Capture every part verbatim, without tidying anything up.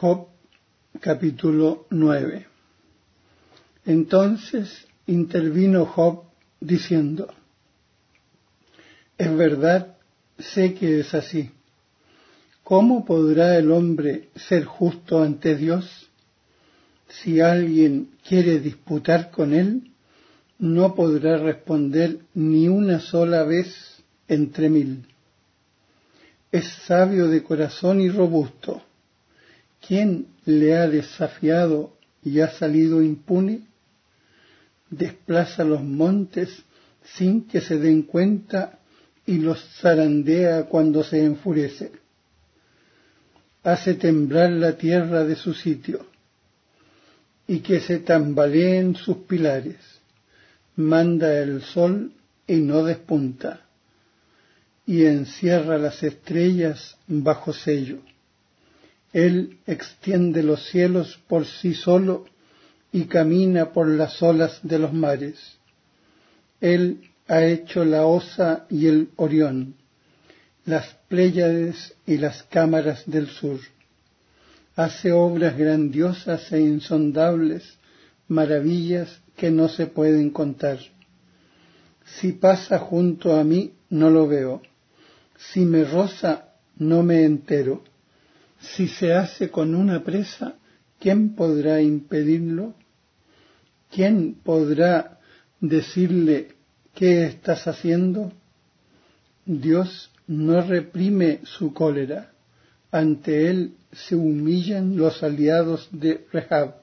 Job capítulo nueve. Entonces intervino Job diciendo: es verdad, sé que es así. ¿Cómo podrá el hombre ser justo ante Dios? Si alguien quiere disputar con él, no podrá responder ni una sola vez entre mil. Es sabio de corazón y robusto. ¿Quién le ha desafiado y ha salido impune? Desplaza los montes sin que se den cuenta y los zarandea cuando se enfurece. Hace temblar la tierra de su sitio y que se tambaleen sus pilares. Manda el sol y no despunta, y encierra las estrellas bajo sello. Él extiende los cielos por sí solo y camina por las olas de los mares. Él ha hecho la Osa y el Orión, las Pléyades y las cámaras del sur. Hace obras grandiosas e insondables, maravillas que no se pueden contar. Si pasa junto a mí, no lo veo. Si me roza, no me entero. Si se hace con una presa, ¿quién podrá impedirlo? ¿Quién podrá decirle qué estás haciendo? Dios no reprime su cólera. Ante él se humillan los aliados de Rehab.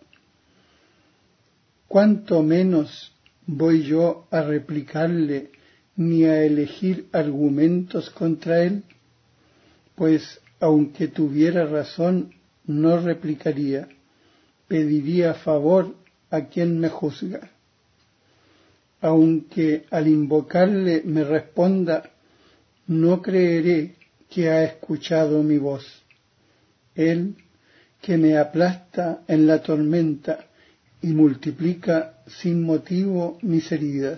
¿Cuánto menos voy yo a replicarle ni a elegir argumentos contra él? Pues aunque tuviera razón, no replicaría, pediría favor a quien me juzga. Aunque al invocarle me responda, no creeré que ha escuchado mi voz. Él, que me aplasta en la tormenta y multiplica sin motivo mis heridas.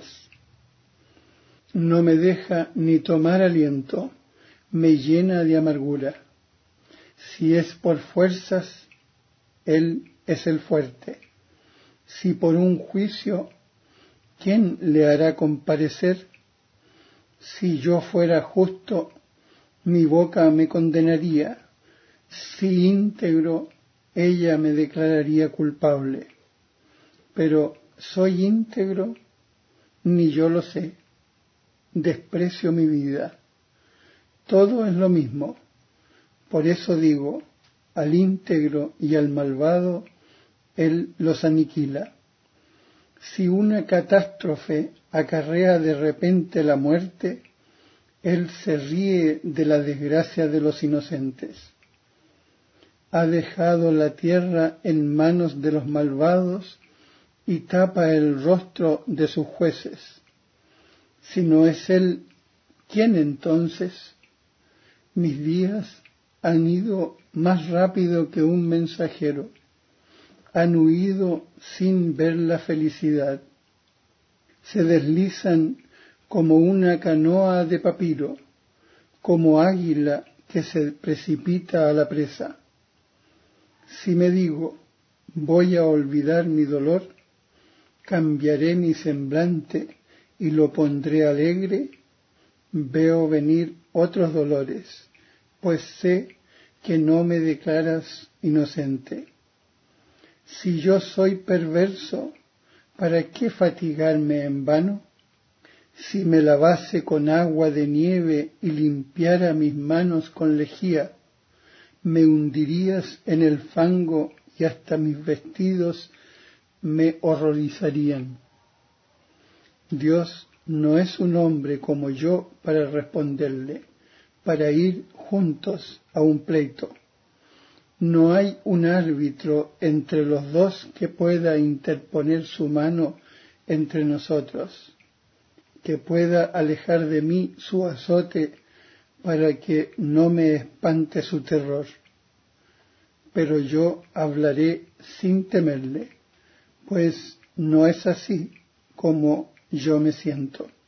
No me deja ni tomar aliento, me llena de amargura. Si es por fuerzas, él es el fuerte. Si por un juicio, ¿quién le hará comparecer? Si yo fuera justo, mi boca me condenaría. Si íntegro, ella me declararía culpable. Pero ¿soy íntegro? Ni yo lo sé. Desprecio mi vida. Todo es lo mismo. Por eso digo, al íntegro y al malvado, él los aniquila. Si una catástrofe acarrea de repente la muerte, él se ríe de la desgracia de los inocentes. Ha dejado la tierra en manos de los malvados y tapa el rostro de sus jueces. Si no es él, ¿quién entonces? Mis días han ido más rápido que un mensajero. Han huido sin ver la felicidad. Se deslizan como una canoa de papiro, como águila que se precipita a la presa. Si me digo, voy a olvidar mi dolor, cambiaré mi semblante y lo pondré alegre, veo venir otros dolores, pues sé que no me declaras inocente. Si yo soy perverso, ¿para qué fatigarme en vano? Si me lavase con agua de nieve y limpiara mis manos con lejía, me hundirías en el fango y hasta mis vestidos me horrorizarían. Dios no es un hombre como yo para responderle, para ir juntos a un pleito. No hay un árbitro entre los dos que pueda interponer su mano entre nosotros, que pueda alejar de mí su azote para que no me espante su terror. Pero yo hablaré sin temerle, pues no es así como yo me siento.